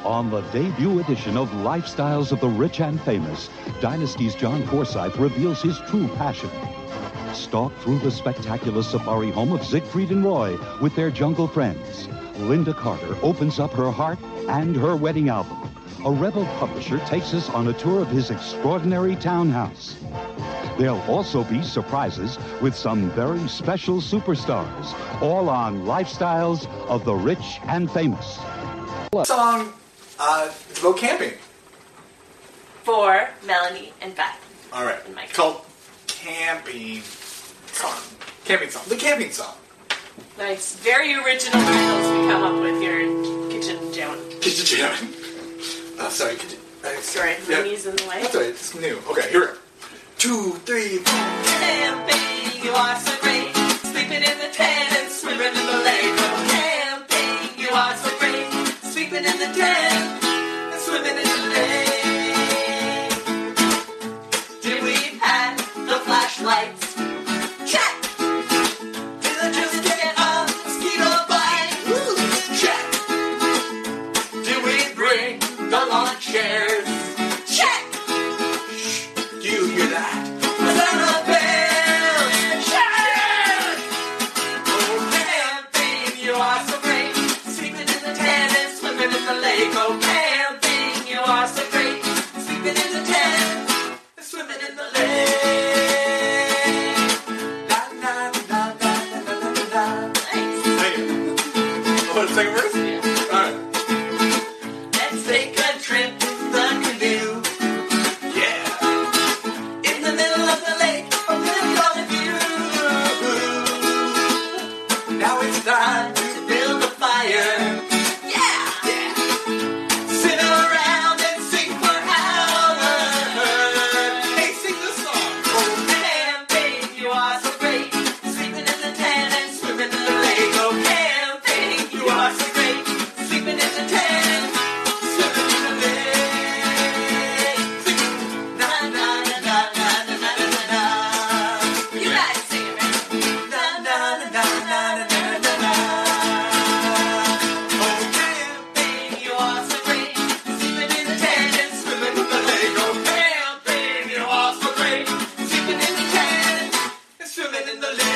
On the debut edition of Lifestyles of the Rich and Famous, Dynasty's John Forsythe reveals his true passion. Stalk through the spectacular safari home of Siegfried and Roy with their jungle friends. Linda Carter opens up her heart and her wedding album. A rebel publisher takes us on a tour of his extraordinary townhouse. There'll also be surprises with some very special superstars, all on Lifestyles of the Rich and Famous. Song to go camping. For Melanie and Beth. All right. And Mike. It's called Camping Song. Camping Song. The Camping Song. Nice. Very original titles we come up with here in Kitchen Jamming. Kitchen Jamming. Sorry. Sorry, my knee's in the way. That's all right. It's new. Okay, here we go. 2, 3, 4. Camping, you are so great. Sleeping in the tent and swimming in the lake. Camping, you are so great. Sleeping in the tent and swimming in the lake. Did we pack the flashlights? Check! Did I just get a mosquito bite? Woo! Check! Did we bring the lawn chairs? Check! Shh! Do you hear that? Was there a bell? Check! Oh, camping, you are so great. Sleeping in the tent and swimming in the lake. Oh, camping, you are so great. Sleeping in the tent and swimming in the lake. Na, na, na, na, na, na, na, na. Nice. Thank you. Oh, the second verse? Yeah. All right. Let's take a trip in the canoe. Yeah. In the middle of the lake, a really all of you. Now it's time. To build a fire. Yeah! Sit around and sing for hours. Hey, sing the song. Oh, camping, you are so great. Sleeping in the tent and swimming in the lake. Oh, camping, you are so great. Sleeping in the tent, swimming in the lake. Sing. Na na na na na na na na na. You guys sing it, right? Na na na na na na na na. Oh, camping, you are so great. Sleeping in the tent and swimming in the lake. Oh, camping, you are so great. Sleeping in the tent and swimming in the lake.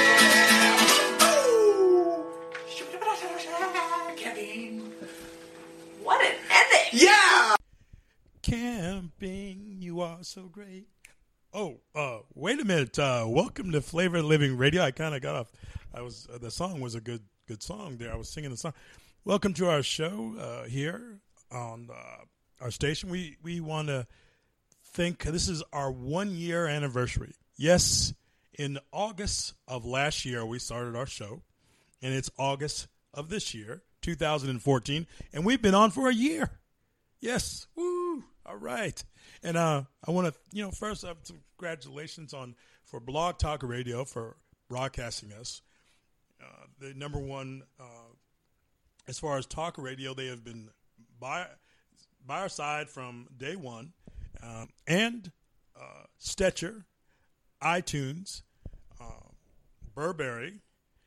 Camping. What an ending! Yeah. Camping, you are so great. Oh, wait a minute. Welcome to Flavor Living Radio. I kind of got off. The song was a good song there. I was singing the song. Welcome to our show here on our station. We want to think this is our 1 year anniversary. Yes, in August of last year we started our show, and it's August of this year, 2014, and we've been on for a year. Yes, woo! All right, and I want to, first up, some congratulations for Blog Talk Radio for broadcasting us. The number one as far as talk radio, they have been by our side from day one, and Stitcher, iTunes, Burberry,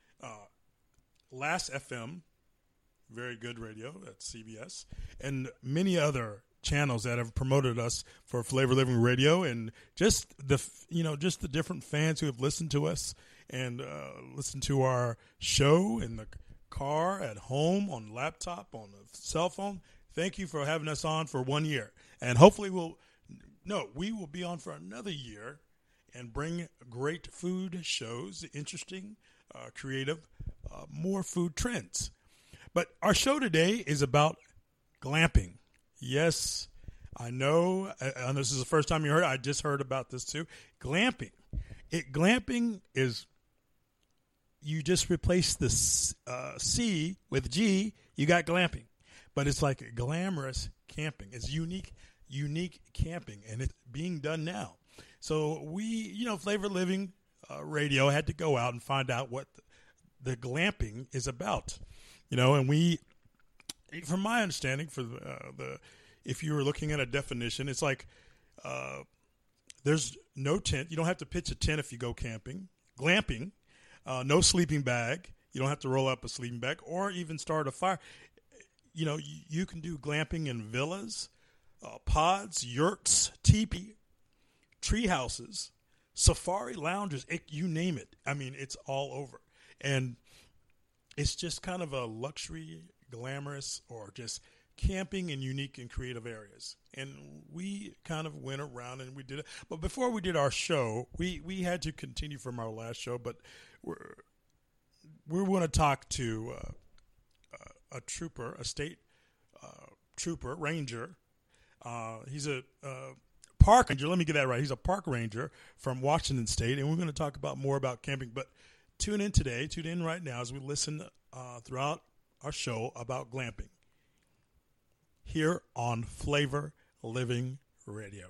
Last FM, very good radio, that's CBS, and many other channels that have promoted us for Flavor Living Radio, and just the different fans who have listened to us and listened to our show in the car, at home, on laptop, on a cell phone. Thank you for having us on for 1 year, and hopefully we will be on for another year and bring great food shows, interesting, creative, more food trends. But our show today is about glamping. Yes, I know, and this is the first time you heard it. I just heard about this too. Glamping. Glamping is, you just replace the C with G, you got glamping. But it's like glamorous camping. It's unique camping, and it's being done now. So we, Flavor Living Radio had to go out and find out what the glamping is about. And we, from my understanding, if you were looking at a definition, it's like there's no tent. You don't have to pitch a tent if you go camping. Glamping, no sleeping bag. You don't have to roll up a sleeping bag or even start a fire. you can do glamping in villas, pods, yurts, teepee, tree houses, safari lounges, you name it. I mean, it's all over. And it's just kind of a luxury, glamorous, or just camping in unique and creative areas. And we kind of went around and we did it. But before we did our show, we had to continue from our last show, but we're going to talk to a trooper, a state trooper, ranger. He's a park ranger. Let me get that right. He's a park ranger from Washington State, and we're going to talk more about camping. But tune in right now as we listen throughout our show about glamping here on Flavor Living Radio.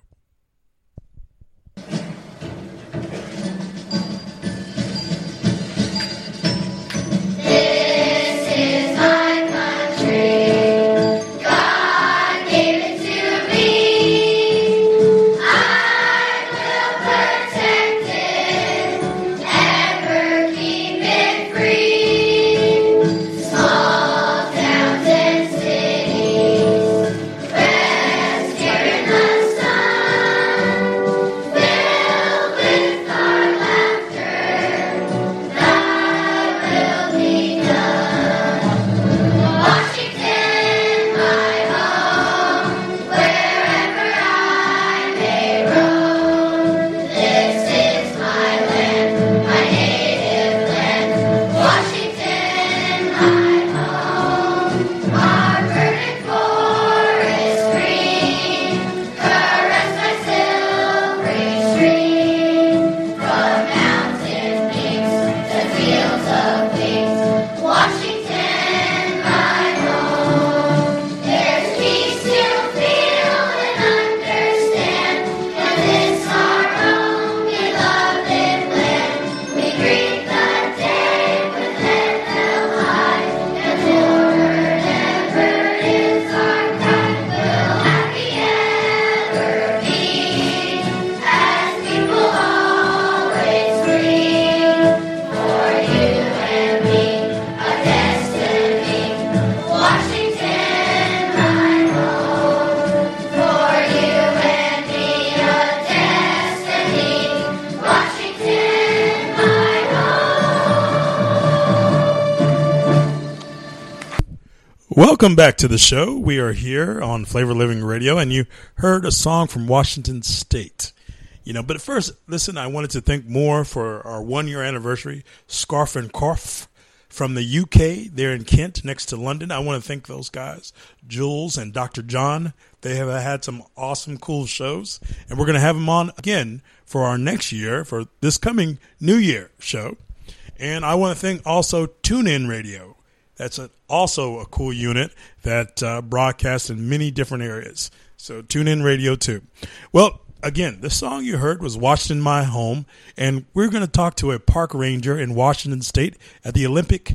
Welcome back to the show. We are here on Flavor Living Radio, and you heard a song from Washington State. But first, listen, I wanted to thank more for our 1-year anniversary, Scarf and Corf from the UK. They're in Kent, next to London. I want to thank those guys, Jules and Dr. John. They have had some awesome, cool shows, and we're going to have them on again for our next year, for this coming New Year show. And I want to thank also TuneIn Radio. That's also a cool unit that broadcasts in many different areas. So TuneIn Radio too. Well, again, the song you heard was Washington My Home, and we're going to talk to a park ranger in Washington State at the Olympic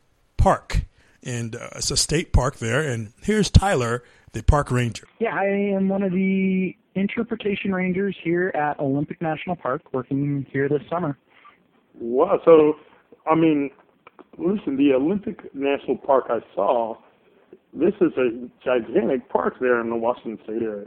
Park. And it's a state park there. And here's Tyler, the park ranger. Yeah, I am one of the interpretation rangers here at Olympic National Park, working here this summer. Wow. So, I mean, listen, the Olympic National Park I saw, this is a gigantic park there in the Washington State area.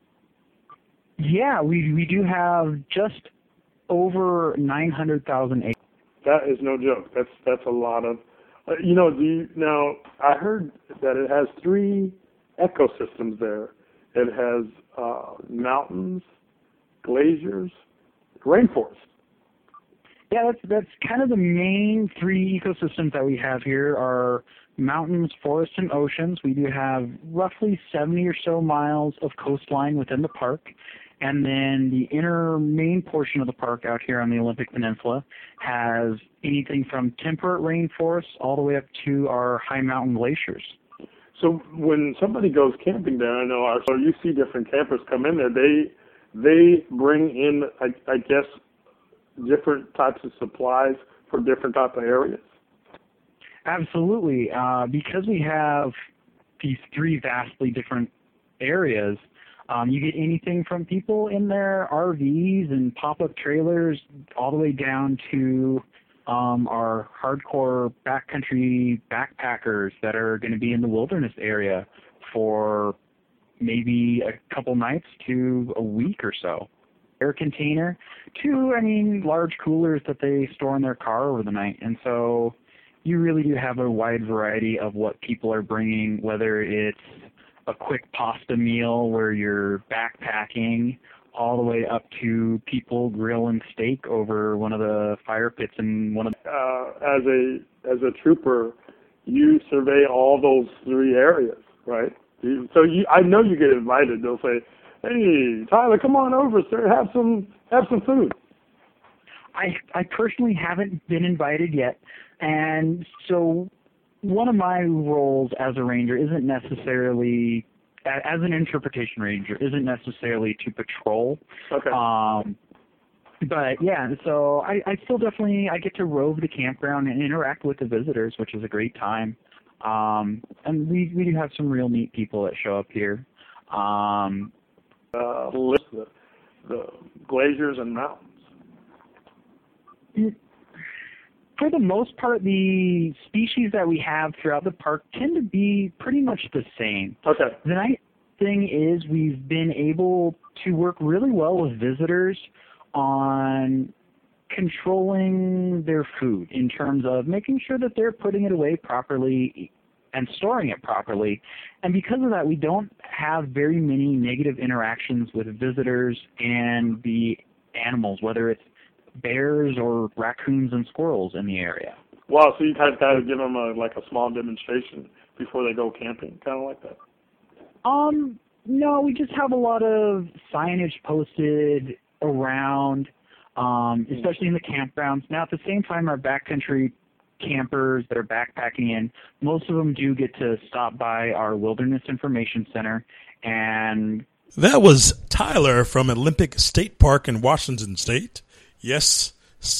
Yeah, we do have just over 900,000 acres. That is no joke. That's a lot of, now I heard that it has 3 ecosystems there. It has mountains, glaciers, rainforest. Yeah, that's kind of the main 3 ecosystems that we have here are mountains, forests, and oceans. We do have roughly 70 or so miles of coastline within the park. And then the inner main portion of the park out here on the Olympic Peninsula has anything from temperate rainforests all the way up to our high mountain glaciers. So when somebody goes camping there, I know, so you see different campers come in there, they bring in, I guess, different types of supplies for different types of areas? Absolutely. Because we have these 3 vastly different areas, you get anything from people in their RVs and pop-up trailers all the way down to are hardcore backcountry backpackers that are going to be in the wilderness area for maybe a couple nights to a week or so. Air container to, large coolers that they store in their car over the night. And so you really do have a wide variety of what people are bringing, whether it's a quick pasta meal where you're backpacking, all the way up to people grilling steak over one of the fire pits in one of the... As a trooper, you survey all those 3 areas, right? I know you get invited. They'll say, "Hey, Tyler, come on over, sir. Have some food." I personally haven't been invited yet, and so one of my roles as a ranger isn't necessarily, as an interpretation ranger, isn't necessarily to patrol. Okay. But yeah, so I still definitely, I get to rove the campground and interact with the visitors, which is a great time. And we do have some real neat people that show up here. List the glaciers and mountains. For the most part, the species that we have throughout the park tend to be pretty much the same. Okay. The nice thing is we've been able to work really well with visitors on controlling their food in terms of making sure that they're putting it away properly and storing it properly. And because of that, we don't have very many negative interactions with visitors and the animals, whether it's bears or raccoons and squirrels in the area. Wow, so you guys got to give them a small demonstration before they go camping, kind of like that? No, we just have a lot of signage posted around, especially in the campgrounds. Now, at the same time, our backcountry campers that are backpacking in, most of them do get to stop by our Wilderness Information Center. And that was Tyler from Olympic State Park in Washington State. Yes,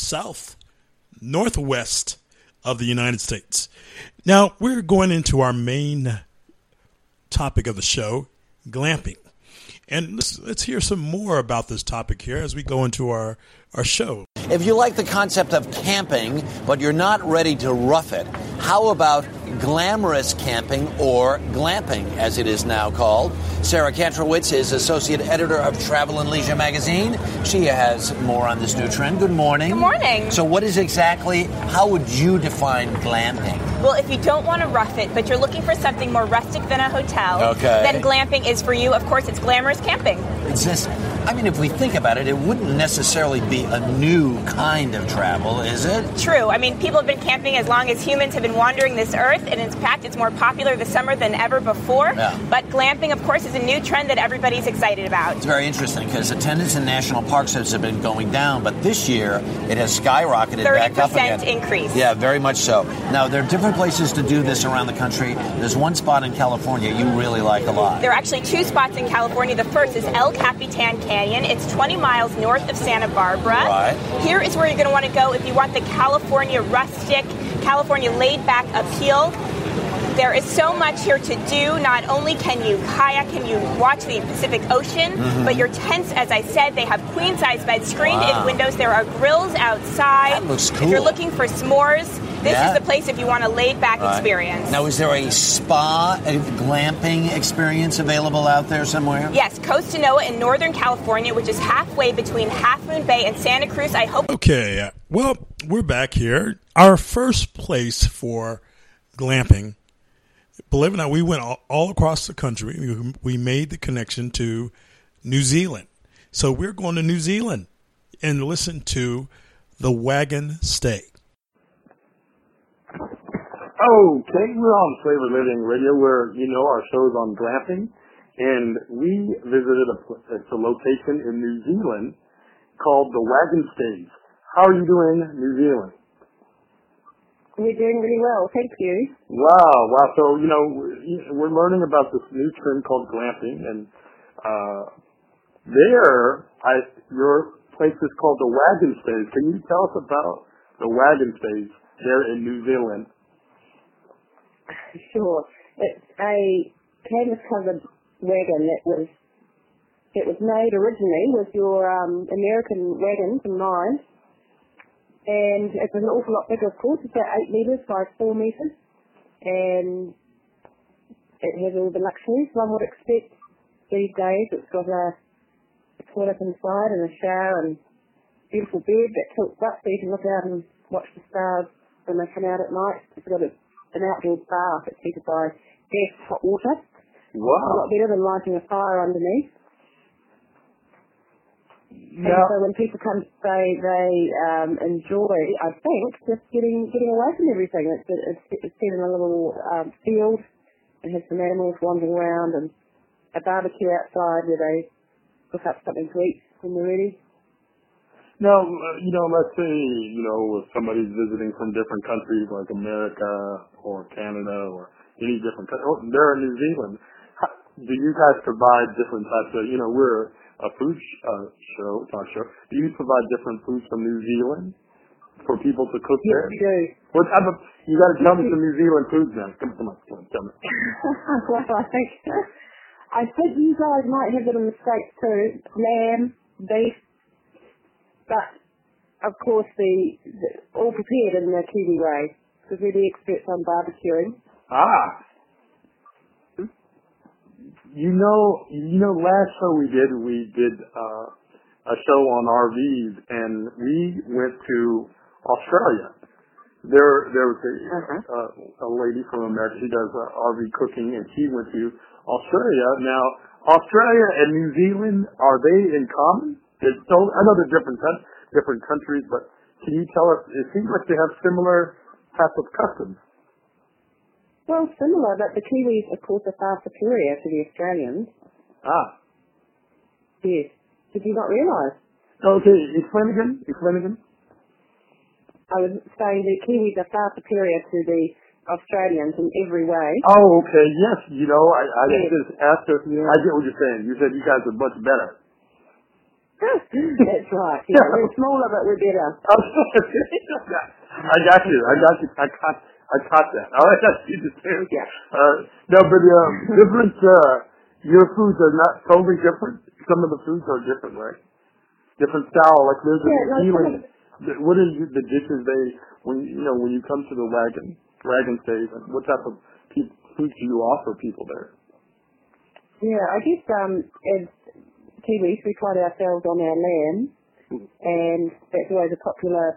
northwest of the United States. Now, we're going into our main topic of the show, glamping. And let's hear some more about this topic here as we go into our show. If you like the concept of camping, but you're not ready to rough it, how about glamorous camping, or glamping, as it is now called? Sarah Kantrowitz is Associate Editor of Travel and Leisure magazine. She has more on this new trend. Good morning. Good morning. So how would you define glamping? Well, if you don't want to rough it, but you're looking for something more rustic than a hotel, okay, then glamping is for you. Of course, it's glamorous camping. If we think about it, it wouldn't necessarily be a new kind of travel, is it? True. People have been camping as long as humans have been wandering this earth, and in fact, it's more popular this summer than ever before. Yeah. But glamping, of course, is a new trend that everybody's excited about. It's very interesting because attendance in national parks has been going down, but this year it has skyrocketed back up again. 30% increase. Yeah, very much so. Now, there are different places to do this around the country. There's one spot in California you really like a lot. There are actually 2 spots in California. The first is El Capitan Canyon. It's 20 miles north of Santa Barbara. Right. Here is where you're going to want to go if you want the California rustic, California laid-back appeal. There is so much here to do. Not only can you kayak, can you watch the Pacific Ocean, but your tents, as I said, they have queen-size beds, screened-in windows. There are grills outside. That looks cool. If you're looking for s'mores, this is the place if you want a laid-back experience. Now, is there a spa, a glamping experience available out there somewhere? Yes, Costa Noa in Northern California, which is halfway between Half Moon Bay and Santa Cruz. I hope. Okay, well, we're back here. Our first place for glamping, believe it or not, we went all across the country. We made the connection to New Zealand. So we're going to New Zealand and listen to The Wagon Stay. Okay, we're on Flavor Living Radio where, our show's on glamping. And we visited a location in New Zealand called The Wagon Stays. How are you doing, New Zealand? We're doing really well, thank you. Wow. So, we're learning about this new trend called glamping, and your place is called The Wagon Stays. Can you tell us about The Wagon Stays there in New Zealand? Sure. It's a canvas-covered wagon it was made originally with your American wagons in mind. And it's an awful lot bigger, of course. It's about 8 metres by 4 metres. And it has all the luxuries one would expect these days. It's got a toilet inside and a shower and beautiful bed that tilts up so you can look out and watch the stars when they come out at night. It's got an outdoor bath that's heated by gas hot water. Wow. A lot better than lighting a fire underneath. And so when people come to say they enjoy, I think, just getting away from everything. It's set in a little field. It has some animals wandering around and a barbecue outside where they cook up something to eat when they're ready. Now, let's say, if somebody's visiting from different countries like America or Canada or any different country, they're in New Zealand. Do you guys provide different types of, we're a food talk show. Do you provide different foods from New Zealand for people to cook there? Yes, we do. What type of, you got to tell me some New Zealand foods now. Come on, tell me. Well, I think you guys might have it in the States too. Lamb, beef, but of course all prepared in the Kiwi way, because we're the experts on barbecuing. Ah. Last show we did a show on RVs, and we went to Australia. There was a lady from America. She does RV cooking, and she went to Australia. Now, Australia and New Zealand, are they in common? I know they're different countries, but can you tell us? It seems like they have similar type of customs. Well, similar, but the Kiwis, of course, are far superior to the Australians. Ah. Yes. Did you not realise? Okay, explain again. I was saying the Kiwis are far superior to the Australians in every way. Oh, okay, yes. I Yes. just asked her. Yeah. I get what you're saying. You said you guys are much better. That's right. Yeah, we're smaller, but we're better. I got you. I caught that. All right, that's you just said. Yeah. No, but different. Your foods are not totally different. Some of the foods are different, right? Different style. Like there's a feeling. What is the dishes when you come to the wagon stage? What type of food do you offer people there? Yeah, I guess as Kiwis, we pride ourselves on our lamb, and that's always a popular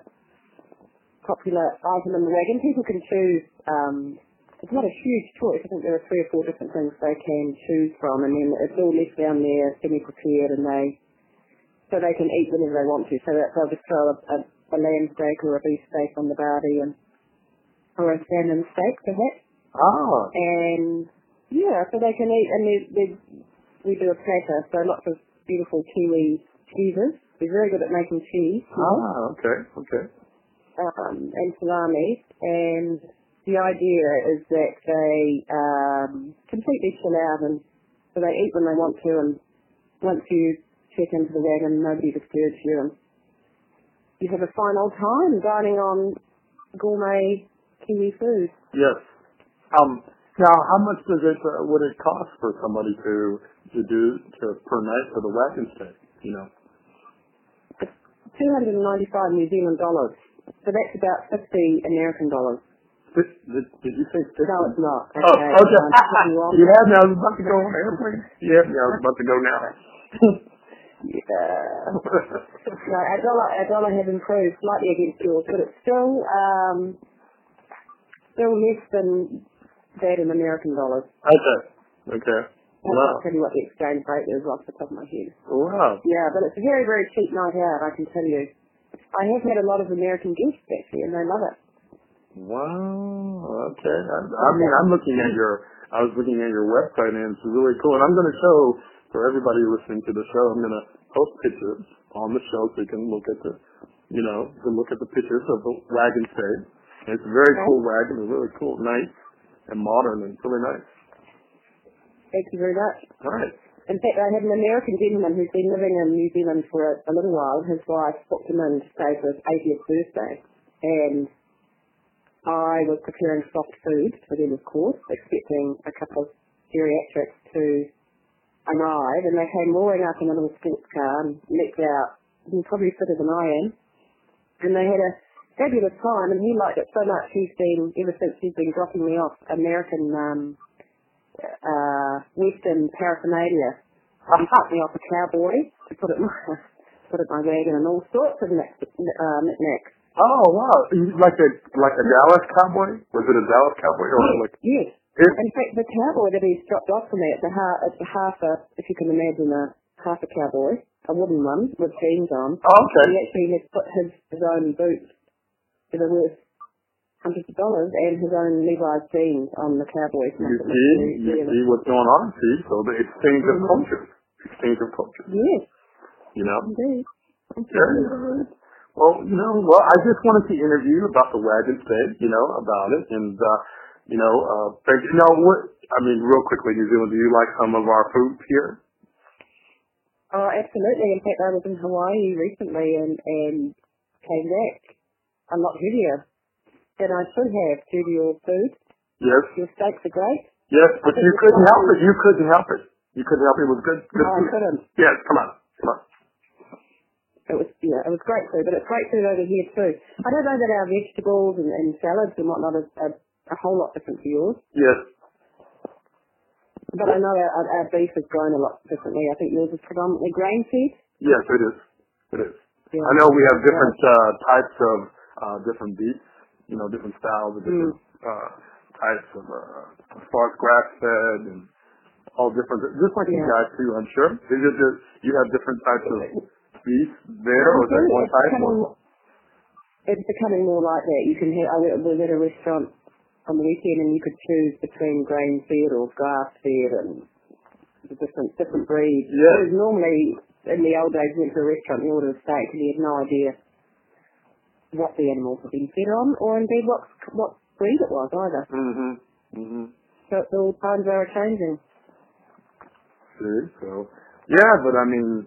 item in the wagon. People can choose. It's not a huge choice. I think there are 3 or 4 different things they can choose from, and then it's all left down there semi-prepared, and so they can eat whenever they want to. So that they'll just throw a lamb steak or a beef steak on the barbie, or a salmon steak perhaps. Ah. And yeah, so they can eat, and we do a platter. So lots of beautiful Kiwi cheeses. We're very good at making cheese. Ah, okay. And salami, and the idea is that they completely chill out, and so they eat when they want to, and once you check into the wagon, nobody disturbs you, and you have a fine old time dining on gourmet Kiwi food. Yes. Now, how much would it cost for somebody to per night for the wagon stay? It's $295 New Zealand dollars. So that's about $50 American dollars. Did you say 50? No, it's not. Okay. You have me. I was about to go on airplane. Yeah, I was about to go now. Yeah. No, our dollar has improved slightly against yours, but it's still less than that in American dollars. Okay. Wow. I'll tell you what the exchange rate is off the top of my head. Wow. Yeah, but it's a very, very cheap night out, I can tell you. I have had a lot of American guests actually, and they love it. Wow. Okay. I was looking at your website, and it's really cool. And I'm going to show for everybody listening to the show, I'm going to post pictures on the show so you can look at the pictures of the wagon stay. And it's a very cool wagon. It's really cool, nice and modern, and it's really nice. Thank you very much. All right. In fact, I had an American gentleman who's been living in New Zealand for a little while. His wife booked him in to stay for his 80th birthday. And I was preparing soft food for them, of course, expecting a couple of geriatrics to arrive. And they came roaring up in a little sports car and leapt out. He's probably fitter than I am. And they had a fabulous time, and he liked it so much. Ever since he's been dropping me off American Western paraphernalia. He took me off a cowboy to put it in my wagon and all sorts of knickknacks. Oh wow! Like a Dallas cowboy? Was it a Dallas cowboy or like? Yes. In fact, the cowboy that he's dropped off for me, it's a half a, if you can imagine, half a cowboy, a wooden one with jeans on. Oh, okay. He actually has put his own boots that are worth hundreds of dollars and his own Levi's jeans on the cowboy. You see what's going on, see? So the exchange of cultures. Exchange of cultures. Yes. You know? Indeed. Yeah. Well, I just wanted to interview you about the wagon state, about it, and, real quickly, New Zealand, do you like some of our food here? Oh, absolutely. In fact, I was in Hawaii recently and came back a lot heavier than I should have due to your food. Yes. Your steaks are great. Yes, but you couldn't help it. You couldn't help it. You couldn't help it. It was good. No, I couldn't. Yes, come on. It was great food, but it's great food over here too. I don't know that our vegetables and salads and whatnot are a whole lot different to yours. Yes. But I know our beef has grown a lot differently. I think yours is predominantly grain fed. Yes, it is. It is. Yeah. I know we have different types of different beefs, different styles of different types of as far as grass fed and all different, just like you guys too, I'm sure. You have different types of beef there, or is that one type? It's becoming more like that. You can I was at a restaurant on the weekend and you could choose between grain fed or grass fed and the different breeds. Yes. Whereas normally in the old days you went to a restaurant and you ordered a steak and you had no idea what the animals had been fed on or indeed what breed it was either. So all times are changing. See, so but I mean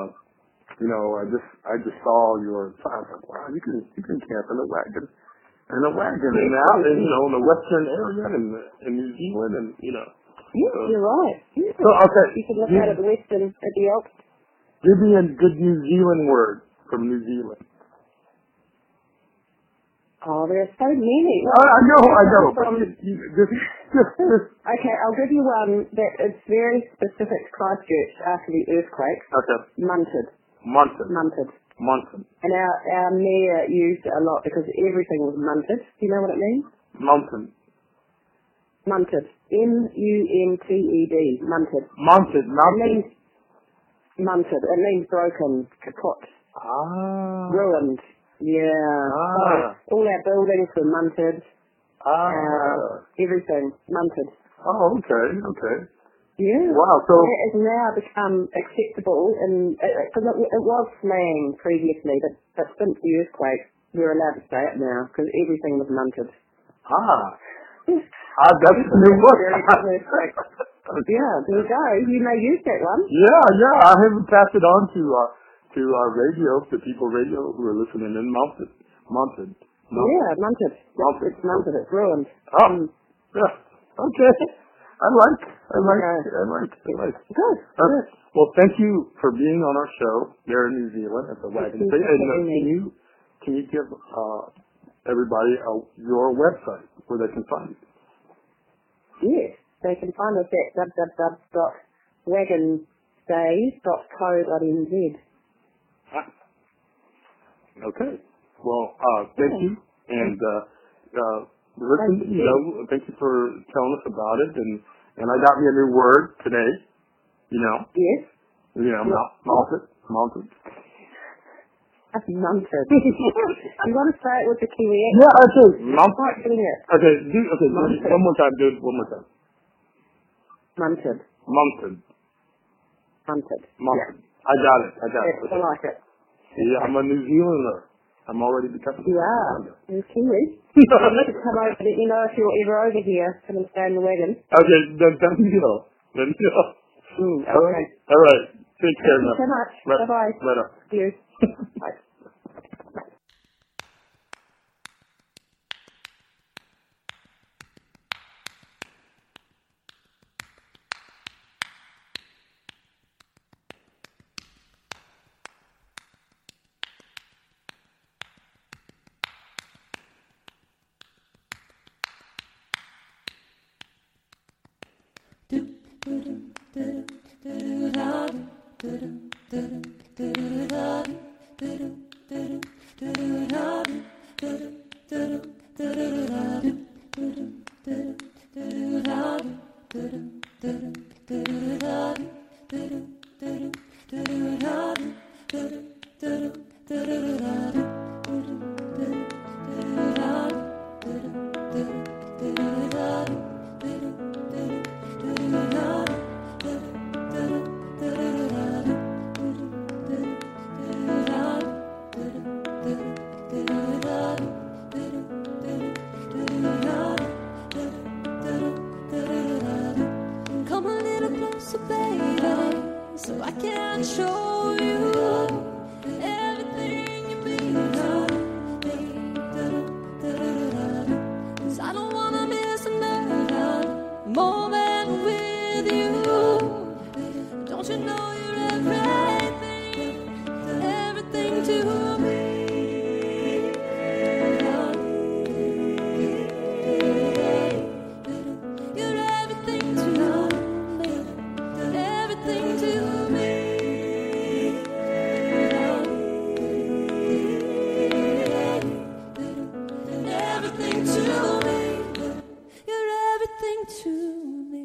I just saw your sign. Like, wow, you can camp in a wagon, and out in the western area in New Zealand, and Yes, you're right. So okay, you can look out at the western at the Alps. Give me a good New Zealand word from New Zealand. Oh, there are so many. I know. Okay, I'll give you one that is very specific to Christchurch after the earthquake. Okay. Munted. And our mayor used it a lot because everything was munted. Do you know what it means? Munted. Munted. Munted. Munted. It means munted. It means broken, kaput, ruined. Yeah. So all our buildings were munted. Everything munted. Oh, okay. Yeah. Wow. So it has now become acceptable, and because it was slang previously, but since the earthquake, we're allowed to say it now because everything was munted. That's a new one. Yeah, there you go. You may use that one. Yeah. I haven't passed it on to our radio, to people radio who are listening in. Munted. Yeah, munted. It's munted. It's ruined. Yeah. Okay. I like. Good. Well, thank you for being on our show there in New Zealand at the Wagon State. And can you give everybody your website where they can find you? Yes, they can find us at www.wagonstays.co.nz. Okay. Well, thank you, and listen. Thank you for telling us about it, and I got me a new word today. Yes. Malted. Munted. You want to say it with the Kiwi accent? Yeah, okay. Malted. Okay, one more time, dude. One more time. Munted. Yeah. I got it. I like it. See, I'm a New Zealander. I'm already becoming. You are. You're Kiwi. You need to come over. Let me know if you're ever over here. Come and stay in the wagon. Okay, then you. Okay. All right. Take care now. Thank you so much. Bye-bye. Later. Cheers. Bye. Come a little closer, baby, so I can show you everything you mean to me. 'Cause I don't wanna miss another moment with you. Don't you know you're everything to me? You're everything to me. Everything to me. Everything to me. You're everything to me.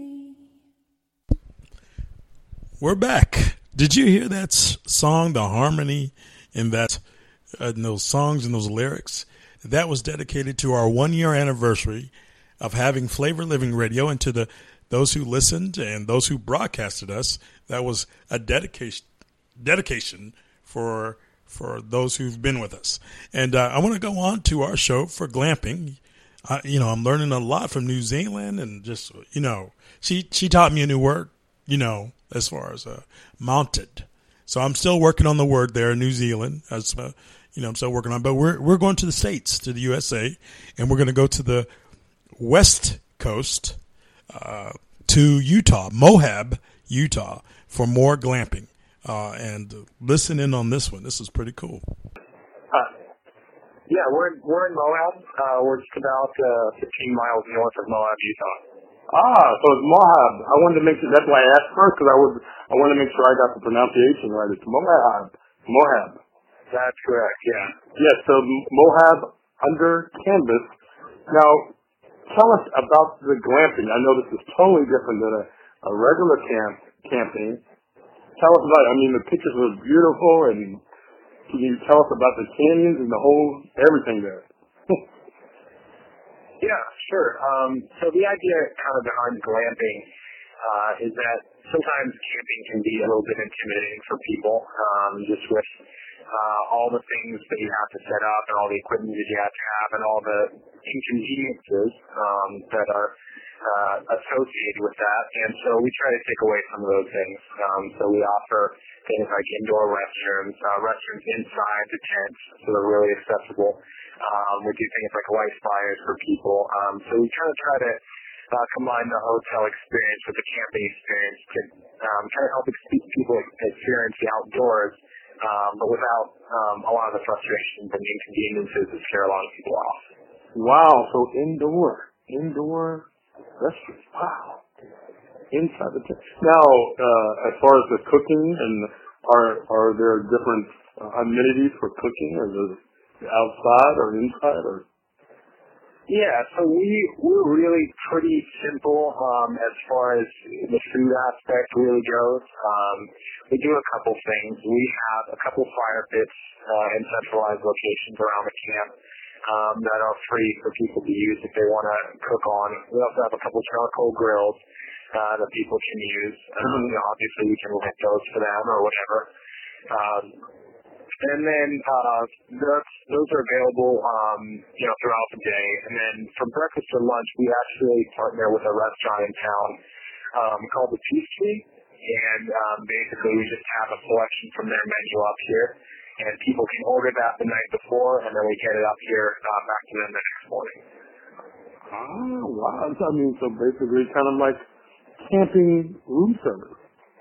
We're back. Did you hear that song, the harmony in that, in those songs and those lyrics? That was dedicated to our 1-year anniversary of having Flavor Living Radio, and to those who listened and those who broadcasted us. That was a dedication for those who've been with us. And I want to go on to our show for glamping. I'm learning a lot from New Zealand, and just, she taught me a new word, as far as mounted. So I'm still working on the word there in New Zealand. As I'm still working on. But we're going to the States, to the USA, and we're going to go to the West Coast, to Utah, Moab, Utah, for more glamping. And listen in on this one. This is pretty cool. Yeah, we're in Moab. We're just about 15 miles north of Moab, Utah. So it's Moab. I wanted to make sure, that's why I asked first, because I wanted to make sure I got the pronunciation right. It's Moab. Moab. That's correct, yeah. Yes, so Moab under canvas. Now, tell us about the glamping. I know this is totally different than a regular camping. Tell us about it. I mean, the pictures were beautiful, and can you tell us about the canyons and the whole, everything there? Yeah, sure. So the idea kind of behind glamping is that sometimes camping can be a little bit intimidating for people, just with all the things that you have to set up and all the equipment that you have to have and all the inconveniences that are associated with that. And so we try to take away some of those things. So we offer things like indoor restrooms, restrooms inside the tents, so they're really accessible. We do things like light fires for people. So we kind of try to combine the hotel experience with the camping experience to kind of help people experience the outdoors, but without a lot of the frustrations and inconveniences that scare a lot of people off. Wow, so indoor restaurants. Wow. Inside the tent. Now, as far as the cooking, and are there different amenities for cooking, or is it outside or inside, or? Yeah, so we're really pretty simple as far as the food aspect really goes. We do a couple things. We have a couple fire pits in centralized locations around the camp that are free for people to use if they want to cook on. We also have a couple charcoal grills that people can use. Obviously, we can rent those for them or whatever. And then those are available, throughout the day. And then for breakfast or lunch, we actually partner with a restaurant in town called the Peachtree. And basically, we just have a selection from their menu up here. And people can order that the night before, and then we get it up here back to them the next morning. Oh, wow. I mean, so basically kind of like camping room service.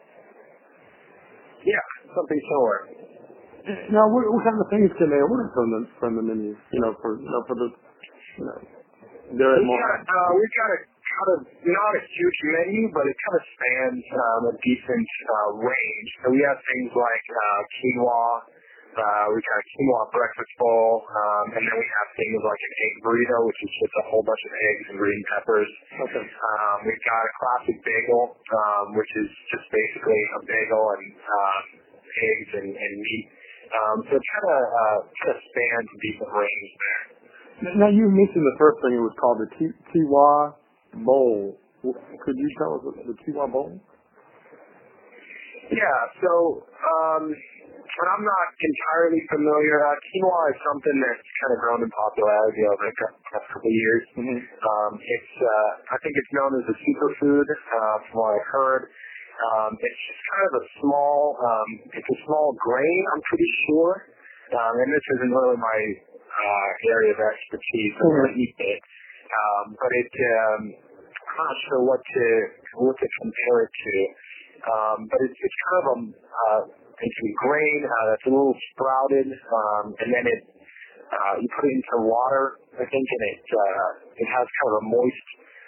Yeah, something similar. Now, what kind of things can they order from the menu? They're at We've got a kind of not a huge menu, but it kind of spans a decent range. So we have things like quinoa. We got a quinoa breakfast bowl, and then we have things like an egg burrito, which is just a whole bunch of eggs and green peppers. Okay. We've got a classic bagel, which is just basically a bagel and eggs and meat. So it kind of spans a decent range there. Now, you mentioned the first thing, it was called the Quinoa Bowl. Could you tell us the Quinoa Bowl? Yeah, so I'm not entirely familiar. Quinoa is something that's kind of grown in popularity over the past couple of years. Mm-hmm. I think it's known as a superfood, from what I've heard. It's just kind of a small grain, I'm pretty sure. And this isn't really my area of expertise. I'm going to eat it. But I'm not sure what to compare it to. But it's kind of it's a grain that's a little sprouted, and then you put it into water, I think, and it has kind of a moist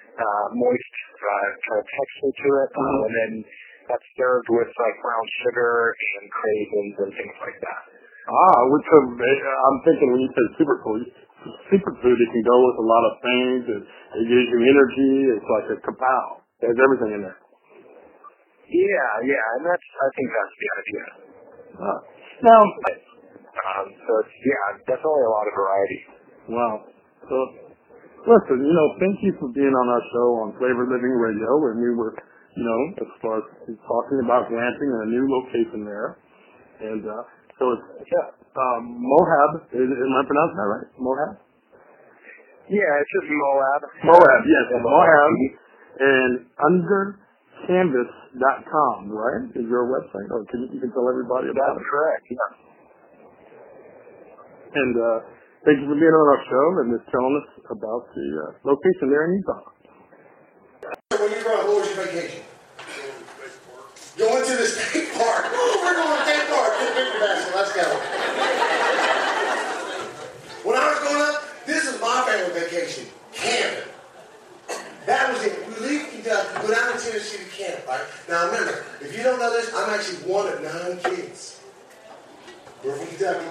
kind of texture to it, and then that's served with like brown sugar and craisins and things like that. Which I'm thinking when you say superfood, it can go with a lot of things. It gives you energy. It's like a kapow. There's everything in there. Yeah, and I think that's the idea. Now, so it's definitely a lot of variety. Wow. So, listen, thank you for being on our show on Flavor Living Radio, and we were, as far as talking about glamping and a new location there, and so it's Moab. Am I pronouncing that right? Moab. Yeah, it's just Moab. Moab, yes, Moab, and undercanvas.com, right? Is your website? Or you can tell everybody about it? That's correct, yeah. And thank you for being on our show and just telling us about the location there in Utah. When you're growing, what was your vacation? Going to the state park. Oh, we're going to the state park. Get a picture basket. Let's go. When I was growing up, this is my family vacation. Camping. That was it. We leave Kentucky, go down to Tennessee to camp, right? Now remember, if you don't know this, I'm actually one of 9 kids. We're from Kentucky.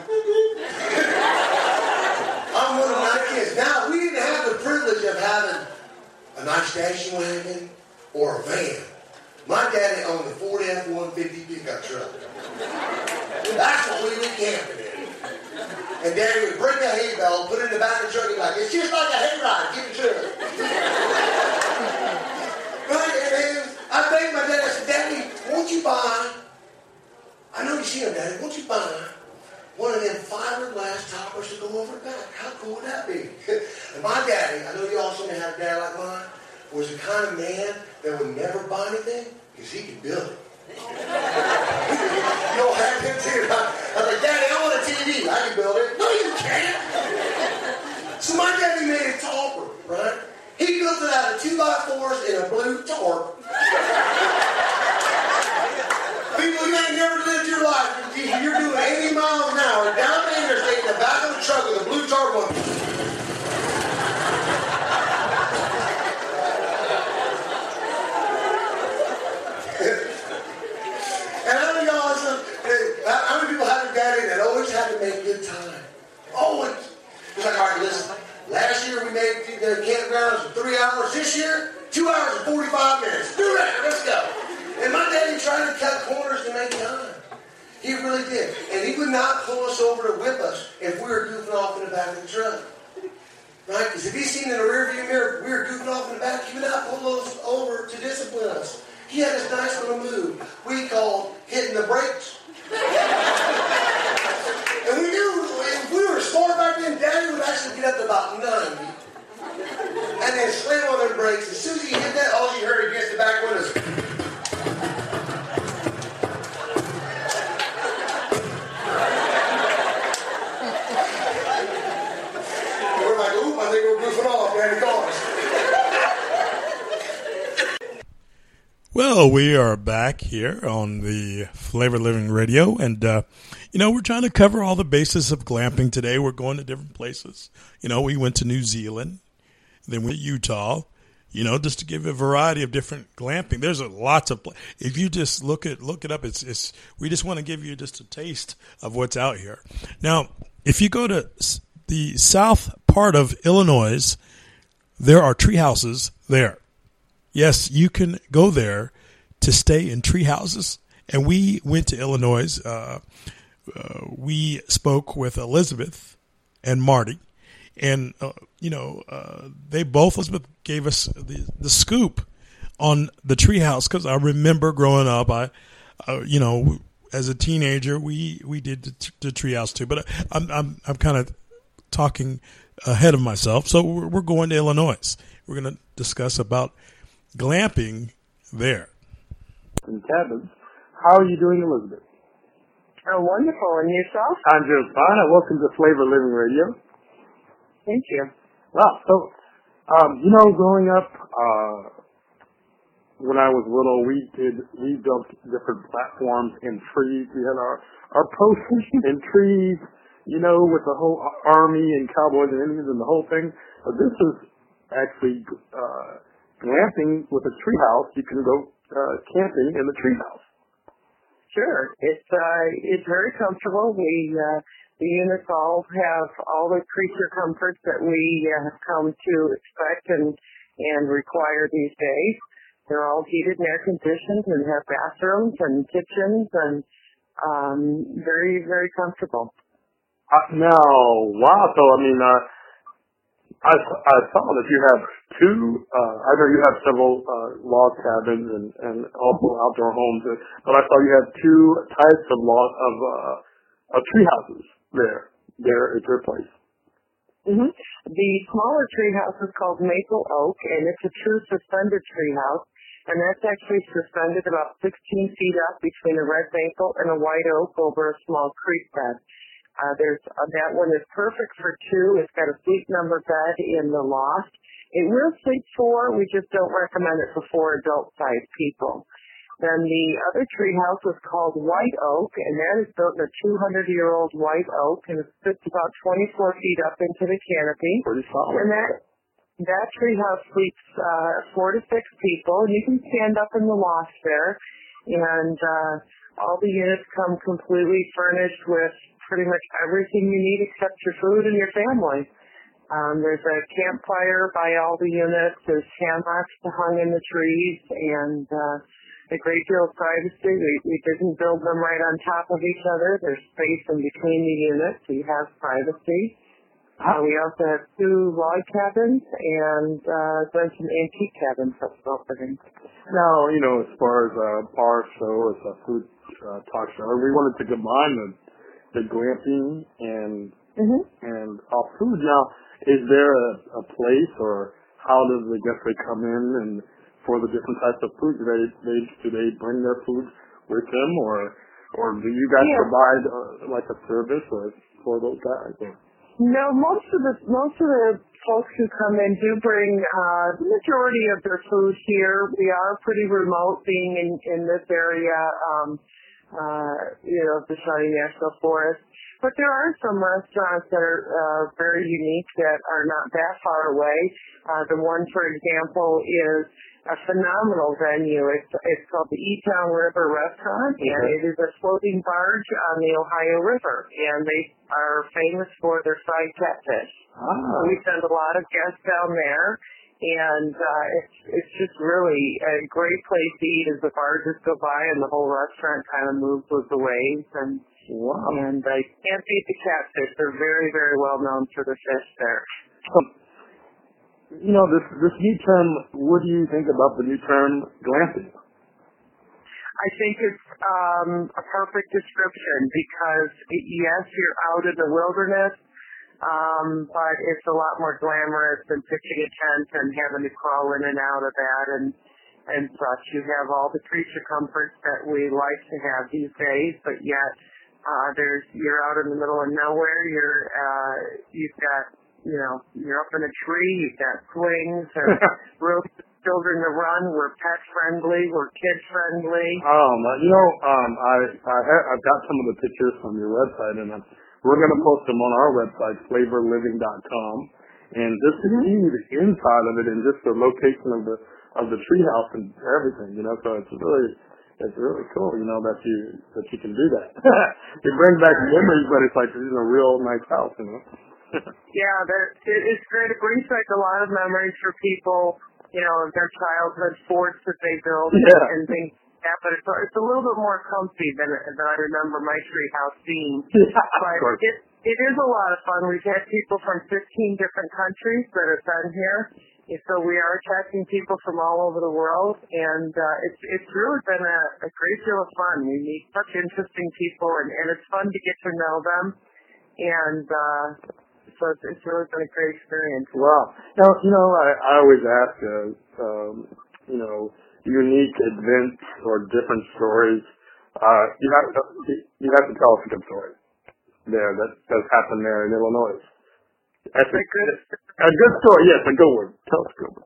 I'm one of 9 kids. Now, we didn't have the privilege of having a nice station wagon or a van. My daddy owned a Ford F-150 pickup truck. That's what we went camping in. And Daddy would bring the hay bale, put it in the back of the truck, and be like, it's just like a hayride, give it to us. Right? And I begged my dad, I said, Daddy, won't you buy, I know you see him, Daddy, won't you buy one of them fiberglass toppers to go over the back? How cool would that be? And my daddy, I know you also may have a dad like mine, was the kind of man that would never buy anything because he could build it. You don't have him too. I was like, Daddy, I want a TV. I can build it. No, you can't. So my daddy made a topper, right? He built it out of 2x4s and a blue tarp. People, you ain't never lived your life. You're doing 80 miles an hour down the interstate in the back of the truck with a blue tarp on. And I know y'all, how many people have a daddy that always had to make good time? Always. He's like, all right, listen. Last year we made the campgrounds in 3 hours. This year, 2 hours and 45 minutes. Do that. Let's go. And my daddy tried to cut corners to make time. He really did. And he would not pull us over to whip us if we were goofing off in the back of the truck. Right? Because if he's seen in the rearview mirror we were goofing off in the back, he would not pull us over to discipline us. He had this nice little move we called hitting the brakes. And we knew if we were smart back then, Daddy would actually get up to about 90 and then slam on them brakes. As soon as he hit that, all you heard against the back windows. We're like, oop, I think we're goofing off, Daddy, call us. Well, we are back here on the Flavor Living Radio, and, we're trying to cover all the bases of glamping today. We're going to different places. We went to New Zealand, then we went to Utah. just to give a variety of different glamping. There's lots of. If you just look it up, it's. We just want to give you just a taste of what's out here. Now, if you go to the south part of Illinois, there are tree houses there. Yes, you can go there to stay in tree houses. And we went to Illinois. We spoke with Elizabeth and Marty, and they both. Elizabeth gave us the scoop on the treehouse, because I remember growing up. As a teenager, we did the treehouse too. But I'm kind of talking ahead of myself. So we're going to Illinois. We're going to discuss about glamping there. In cabins. How are you doing, Elizabeth? Oh, wonderful. And yourself? I'm doing fine. Welcome to Flavor Living Radio. Thank you. Wow. So, growing up, when I was little, we built different platforms in trees. We had our posts in trees, with the whole army and cowboys and Indians and the whole thing. But this is actually glamping with a treehouse. You can go camping in the treehouse. Sure. It's very comfortable. The units all have all the creature comforts that we have come to expect and require these days. They're all heated and air conditioned and have bathrooms and kitchens and very, very comfortable. Now, wow. So, I saw that you have two, I know you have several log cabins and also outdoor homes, but I saw you have two types of tree houses there at your place. Mm-hmm. The smaller tree house is called Maple Oak, and it's a true suspended tree house, and that's actually suspended about 16 feet up between a red maple and a white oak over a small creek bed. That one is perfect for two. It's got a sleep number bed in the loft. It will sleep four. We just don't recommend it for 4 adult-sized people. Then the other tree house is called White Oak, and that is built in a 200-year-old white oak, and it sits about 24 feet up into the canopy. Pretty solid. And that tree house sleeps 4 to 6 people. You can stand up in the loft there, and all the units come completely furnished with pretty much everything you need except your food and your family. There's a campfire by all the units. There's hammocks hung in the trees, and a great deal of privacy. We didn't build them right on top of each other. There's space in between the units, so you have privacy. We also have 2 log cabins and then some antique cabins that's opening. Now, as far as our show, it's a food talk show, we wanted to combine the glamping and our food. Now, is there a place, or how does the guests come in and for the different types of food? Do they bring their food with them, or do you guys provide like a service for those guys? Or? No, most of the folks who come in do bring the majority of their food here. We are pretty remote, being in this area, the Shawnee National Forest. But there are some restaurants that are very unique that are not that far away. The one, for example, is a phenomenal venue. It's called the E-Town River Restaurant, and it is a floating barge on the Ohio River, and they are famous for their fried catfish. So we send a lot of guests down there, and it's just really a great place to eat as the barges go by and the whole restaurant kind of moves with the waves. And you can't beat the catfish. They're very, very well known for the fish there. This new term, what do you think about the new term glamping? I think it's a perfect description because, yes, you're out in the wilderness, but it's a lot more glamorous than pitching a tent and having to crawl in and out of that and such. You have all the creature comforts that we like to have these days, but yet you're out in the middle of nowhere. You've got you're up in a tree, you've got swings, and room for children to run. We're pet friendly, we're kid friendly. I've got some of the pictures from your website, and we're going to post them on our website, flavorliving.com. and just to see the inside of it and just the location of the treehouse and everything, you know. So it's really cool, you know, that you can do that. It brings back memories, but it's like a real nice house, you know. Yeah, it's great. It brings back a lot of memories for people, you know, of their childhood forts that they built and things. Yeah, but it's a little bit more comfy than I remember my treehouse being. But it is a lot of fun. We've had people from 15 different countries that have been here, and so we are attracting people from all over the world, and it's really been a great deal of fun. We meet such interesting people, and it's fun to get to know them, and so it's really been a great experience. Wow. Now, you know, I always ask, you know, unique events or different stories. You have to tell us a good story there that's happened there in Illinois. A good story, yes, a good one. Tell us a good one.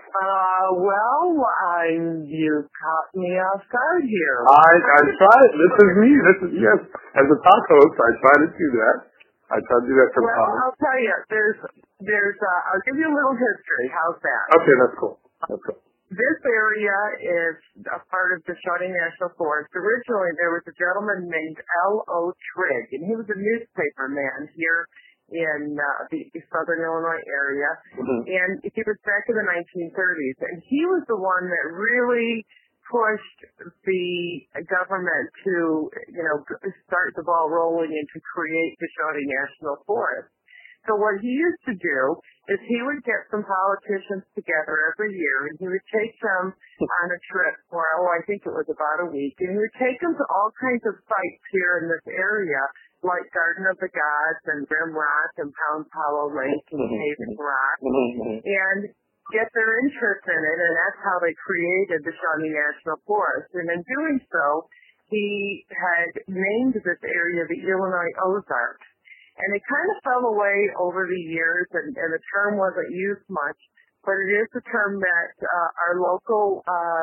You caught me off guard here. I tried. This is me. Yes. As a talk host, I try to do that. I try to do that sometimes. Well, I'll tell you, there's I'll give you a little history. How's that? Okay, that's cool. This area is a part of the Shawnee National Forest. Originally, there was a gentleman named L.O. Trigg, and he was a newspaper man here in the southern Illinois area. And he was back in the 1930s, and he was the one that really pushed the government to, you know, start the ball rolling and to create the Shawnee National Forest. So what he used to do is he would get some politicians together every year, and he would take them on a trip for, I think it was about a week, and he would take them to all kinds of sites here in this area, like Garden of the Gods and Rim Rock and Pound Hollow Lake and Haven Rock, and get their interest in it, and that's how they created the Shawnee National Forest. And in doing so, he had named this area the Illinois Ozarks. And it kind of fell away over the years, and the term wasn't used much, but it is a term that our local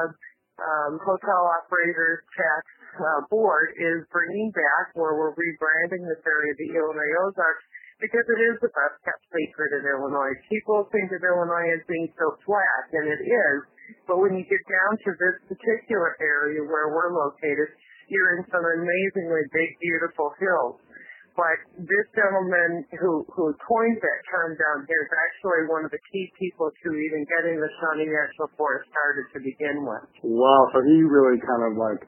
hotel operators tax board is bringing back, where we're rebranding this area the Illinois Ozarks, because it is the best kept secret in Illinois. People think of Illinois as being so flat, and it is, but when you get down to this particular area where we're located, you're in some amazingly big, beautiful hills. But this gentleman who coined that term down here is actually one of the key people to even getting the Shawnee National Forest started to begin with. Wow, so he really kind of like...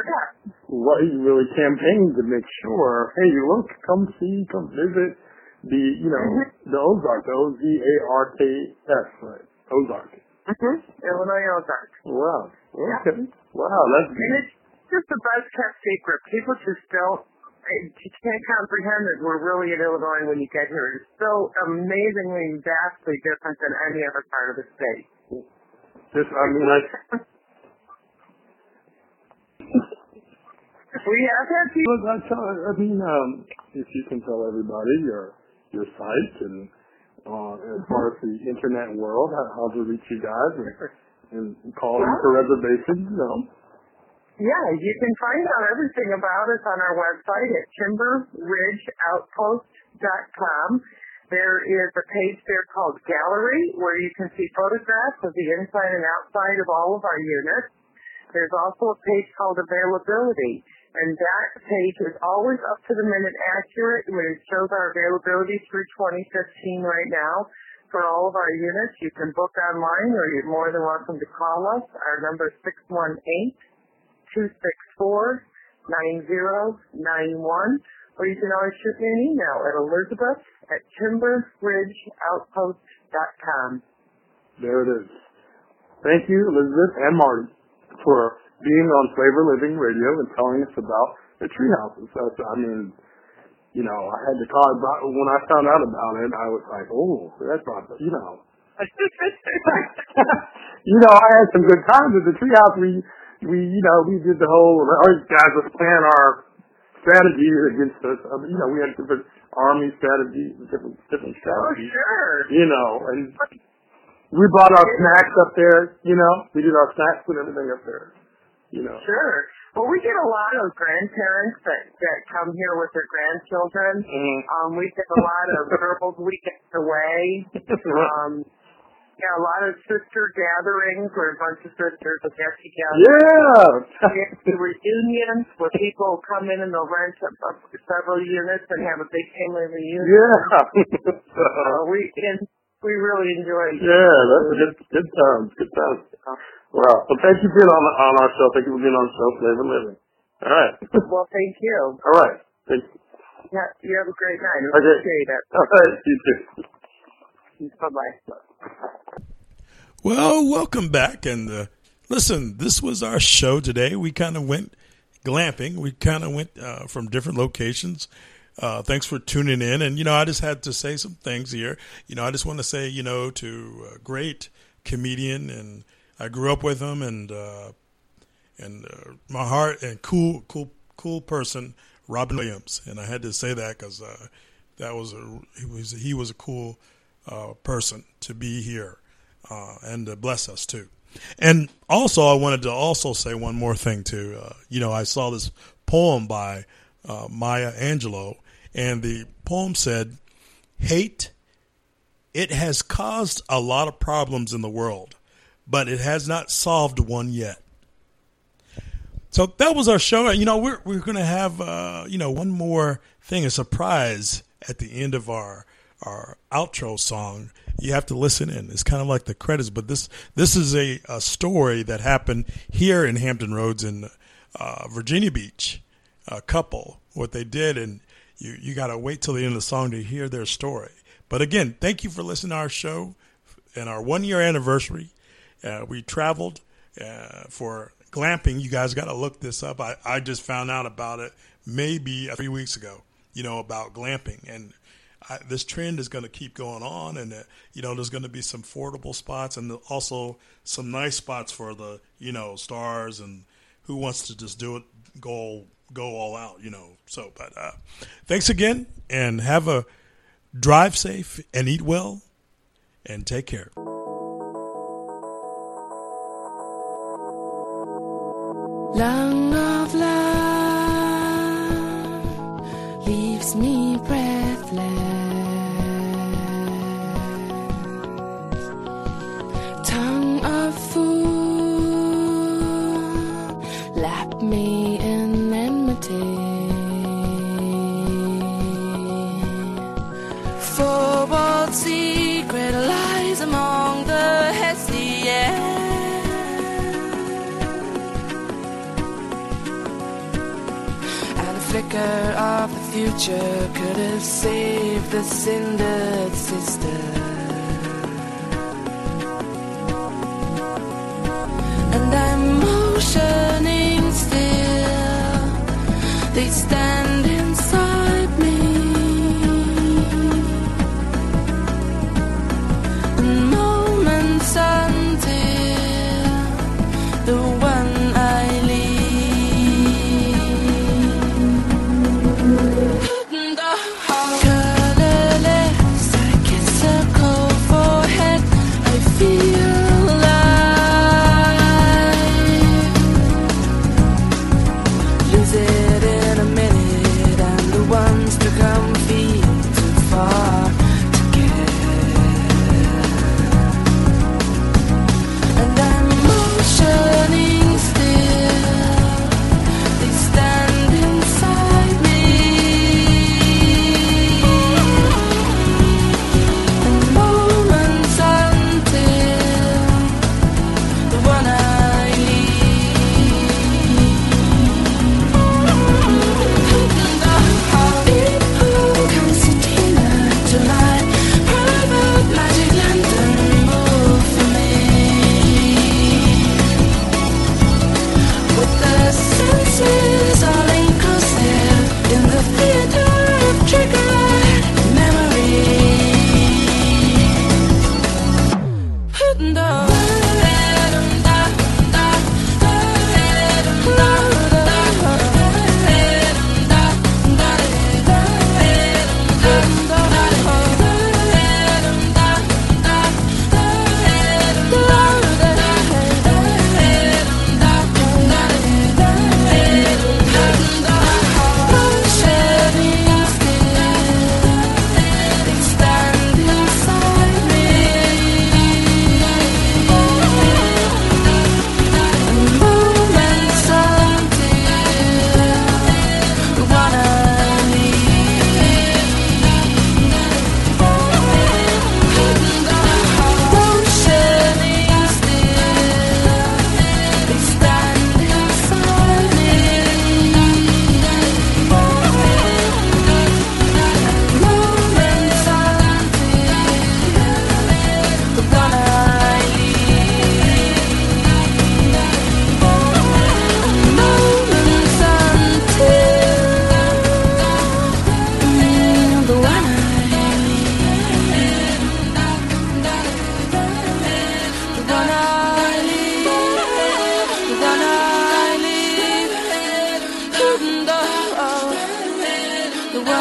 he really campaigned to make sure, hey, look, come see, come visit the, you know, the Ozark, the Ozarks, right? Ozark. Illinois Ozark. Wow. Okay. Yeah. Wow, that's... And it's just the best kept secret. People just don't... You can't comprehend that we're really in Illinois when you get here. It's so amazingly, vastly different than any other part of the state. We have had people... if you can tell everybody your site and as far as the internet world, how to reach you guys and call in for reservations, you know. Yeah, you can find out everything about us on our website at timberridgeoutpost.com. There is a page there called Gallery, where you can see photographs of the inside and outside of all of our units. There's also a page called Availability, and that page is always up to the minute accurate. It shows our availability through 2015 right now for all of our units. You can book online, or you're more than welcome to call us. Our number is 618-264-9091, or you can always shoot me an email at elizabeth@timberridgeoutpost.com. There it is. Thank you, Elizabeth and Marty, for being on Flavor Living Radio and telling us about the tree houses. You know, I had to call it, when I found out about it, I was like, oh, that's not, you know. You know, I had some good times at the tree house. We did the whole, guys, let's plan our strategies against us. You know, we had different army strategies, different strategies. Oh, sure. You know, and we brought our snacks up there, you know. We did our snacks and everything up there, you know. Sure. Well, we get a a lot of grandparents that come here with their grandchildren. We did a lot of girls' weekends away. Yeah, a lot of sister gatherings where a bunch of sisters will get together. Yeah! The reunions where people come in and they'll rent several units and have a big family reunion. Yeah! We really enjoy it. Yeah, that's good times. Good times. Wow. Well, thank you for being on our show. Thank you for being on the show, Flavor Living. All right. Well, thank you. All right. Thank you. Yeah, you have a great night. I Okay. appreciate it. All right. You too. Bye-bye. Well, welcome back. And listen, this was our show today. We kind of went glamping. We kind of went from different locations. Thanks for tuning in. And, I just had to say some things here. I just want to say, to a great comedian, and I grew up with him, and my heart, and cool person, Robin Williams. And I had to say that because he was a cool person to be here and to bless us too. And also, I wanted to also say one more thing too. I saw this poem by Maya Angelou, and the poem said, "Hate, it has caused a lot of problems in the world, but it has not solved one yet." So that was our show. We're going to have one more thing, a surprise at the end of our outro song. You have to listen in. It's kind of like the credits, but this is a story that happened here in Hampton Roads in Virginia Beach. A couple, what they did, and you got to wait till the end of the song to hear their story. But again, thank you for listening to our show and our 1-year anniversary. We traveled for glamping. You guys got to look this up. I just found out about it maybe 3 weeks ago, about glamping. And this trend is going to keep going on. And, there's going to be some affordable spots and also some nice spots for the, stars and who wants to just do it, go all out, So, but thanks again, and have a drive safe and eat well and take care. Long of love leaves me breathless. Tongue of fool lap me in enmity. Forward secret lies among the Hessians. Flicker of the future could have saved the cindered sister. And I'm motioning still. They stand inside me. And moments until the one I leave. Colorless, I kiss a cold forehead. I feel alive. Lose it in a minute, and the ones to come feel too far to get. And I'm motioning still. They stand inside me.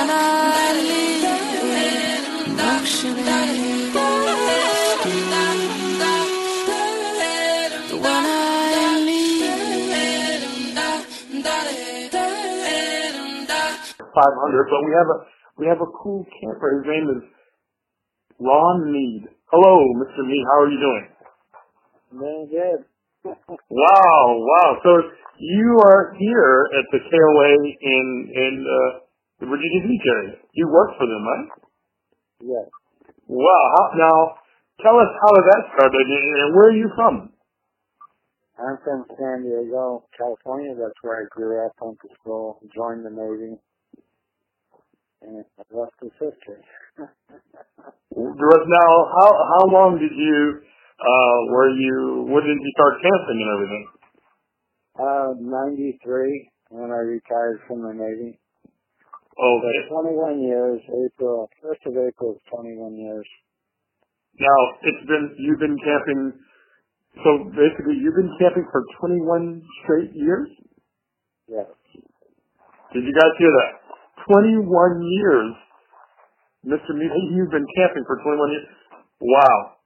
one I live in luxury. The one I live in 500, but we have a cool camper. His name is Ron Mead. Hello, Mr. Mead. How are you doing? Doing good. Wow. So you are here at the KOA in the Virginia Beach area. You work for them, right? Yes. Wow. Now, tell us how that started and where are you from? I'm from San Diego, California. That's where I grew up, went to school, joined the Navy, and the rest is history. Now, how long did you, when did you start camping and everything? 93, when I retired from the Navy. Okay. So 21 years, 1st of April is 21 years. Now, you've been camping, so basically you've been camping for 21 straight years? Yes. Did you guys hear that? 21 years. Mr. Mead, you've been camping for 21 years. Wow.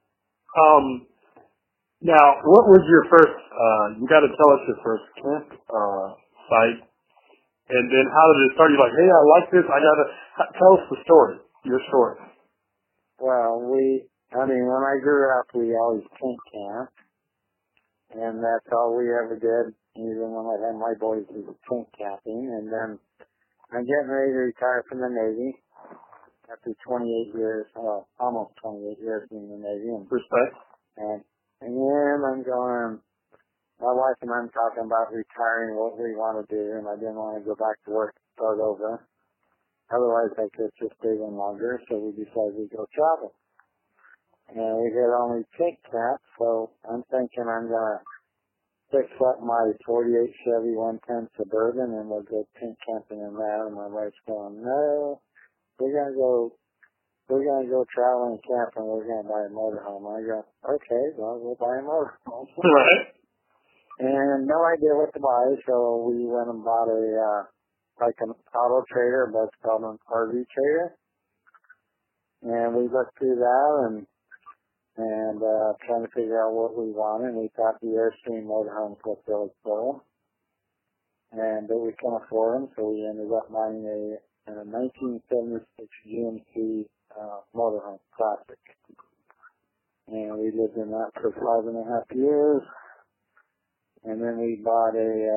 Now, what was your first, you got to tell us your first camp site, and then how did it start? You're like, hey, I like this, tell us the story, your story. Well, when I grew up, we always tent camped, and that's all we ever did, even when I had my boys, was tent camping, and then I'm getting ready to retire from the Navy after 28 years, almost 28 years in the Navy. Respect. And then I'm going, my wife and I'm talking about retiring, what we want to do, and I didn't want to go back to work and start over. Otherwise, I could just stay in longer, so we decided to go travel. And we had only tent camp, so I'm thinking I'm going to fix up my 48 Chevy 110 Suburban, and we'll go tent camping in that. And my wife's going, no, we're going to go traveling and camping. We're going to buy a motorhome. I go, okay, well, we'll buy a motorhome. Right. And no idea what to buy, so we went and bought an auto trader, but it's called an RV trader. And we looked through that and trying to figure out what we wanted. We thought the Airstream motorhomes looked really cool, but we couldn't afford them, so we ended up buying a 1976 GMC motorhome classic. And we lived in that for 5.5 years. And then we got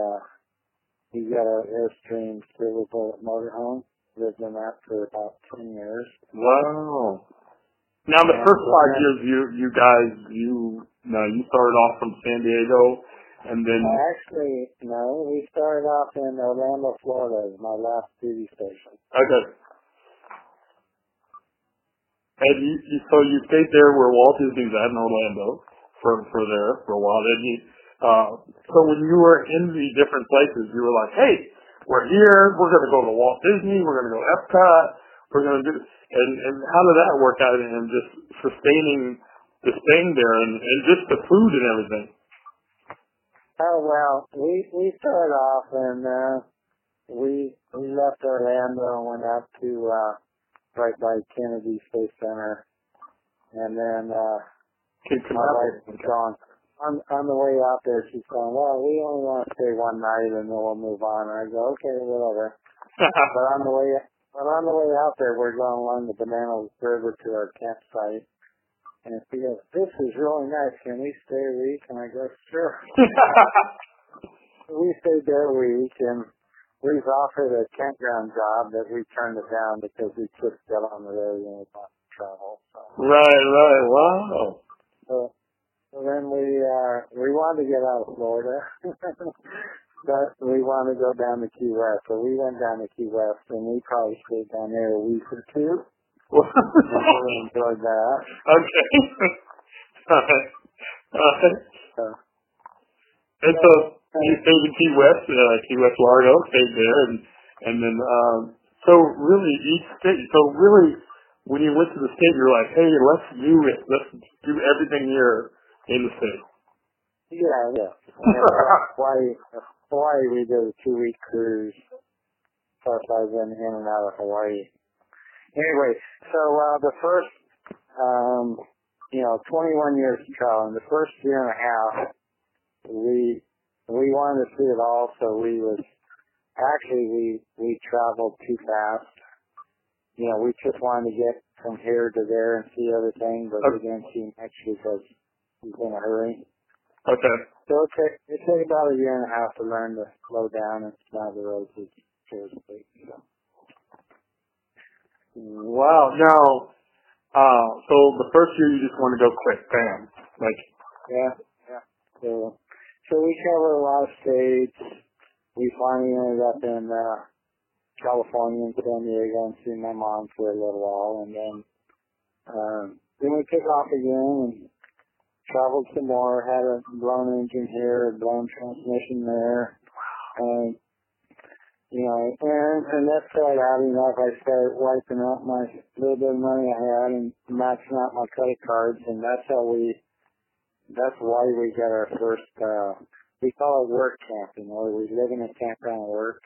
an Airstream silver bullet motorhome. Lived in that for about 10 years. Wow. Now the first 5 years you started off from San Diego and then actually no, we started off in Orlando, Florida as my last duty station. Okay. And so you stayed there where Walt Disney's at in Orlando for a while. Then so when you were in the different places, you were like, hey, we're here, we're going to go to Walt Disney, we're going to go to Epcot, we're going to do, and how did that work out and just sustaining the staying there and just the food and everything? Oh, well, we started off and we left Orlando and went out to right by Kennedy Space Center, and then my wife was gone. On the way out there, she's going, well, we only want to stay one night and then we'll move on. And I go, okay, whatever. But on the way out there, we're going along the Banana River to our campsite. And she goes, this is really nice. Can we stay a week? And I go, sure. We stayed there a week, and we was offered a campground job that we turned it down because we just got on the road and we wanted to travel. So. Right. Wow. So then we wanted to get out of Florida, but we wanted to go down to Key West. So we went down to Key West, and we probably stayed down there a week or two. We really enjoyed that. Okay. And so you stayed in Key West Largo, stayed there, and then so really each state. So really, when you went to the state, you're like, hey, let's do it. Let's do everything here in the state. Yeah. Hawaii, we did a 2-week cruise. plus I've been in and out of Hawaii. Anyway, so the first, 21 years of traveling, the first year and a half, we wanted to see it all, so we traveled too fast. We just wanted to get from here to there and see everything, but we didn't see much because we was in a hurry. Okay. So it took about a year and a half to learn to slow down and smell the roses, so to speak. So. Wow. Now, so the first year you just want to go quick, bam. Yeah. So we covered a lot of states. We finally ended up in California and San Diego and see my mom for a little while, and then we took off again and traveled some more. Had a blown engine here, a blown transmission there, and that started adding up. I started wiping out my little bit of money I had and maxing out my credit cards, and that's why we got our first. We call it work camping, where we live in a campground and work.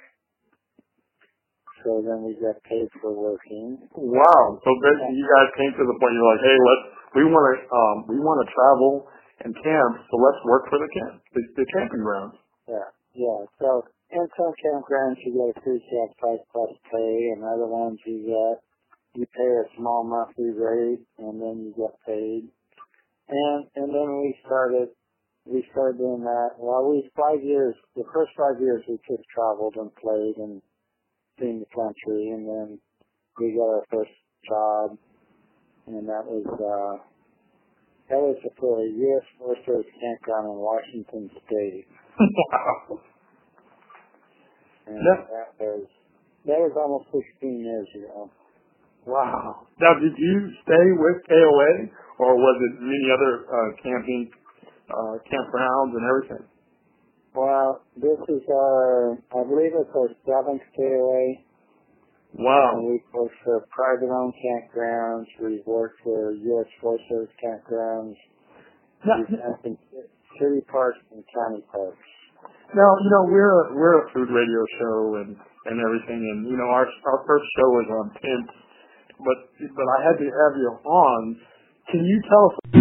So then we got paid for working. Wow! So basically, you guys came to the point. You're like, hey, we want to travel and camp, so let's work for the camping grounds. Yeah. So in some campgrounds you get a free campsite plus pay, and other ones you pay a small monthly rate, and then you get paid. And then we started doing that. Well, the first 5 years we just traveled and played and seen the country, and then we got our first job, and that was for a U.S. Forest Service campground in Washington State. Wow. And that was almost 16 years ago. Wow. Now, did you stay with KOA, or was it many other campgrounds and everything? Well, this is I believe it's our 7th KOA. Wow. And we've worked for private-owned campgrounds. We've worked for U.S. Forest Service campgrounds. We've camped in city parks and county parks. Now, we're a food radio show and everything, and our first show was on tents, but I had to have you on. Can you tell us?